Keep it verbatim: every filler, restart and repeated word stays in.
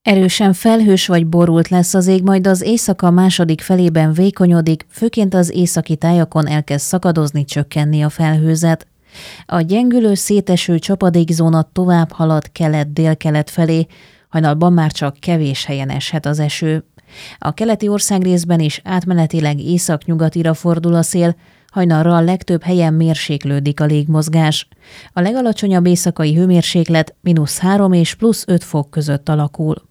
Erősen felhős vagy borult lesz az ég, majd az éjszaka második felében vékonyodik, főként az északi tájakon elkezd szakadozni, csökkenni a felhőzet. A gyengülő, széteső csapadékzóna tovább halad kelet-délkelet felé, hajnalban már csak kevés helyen eshet az eső. A keleti országrészben is átmenetileg északnyugatira fordul a szél, hajnalra a legtöbb helyen mérséklődik a légmozgás. A legalacsonyabb éjszakai hőmérséklet mínusz három és plusz öt fok között alakul.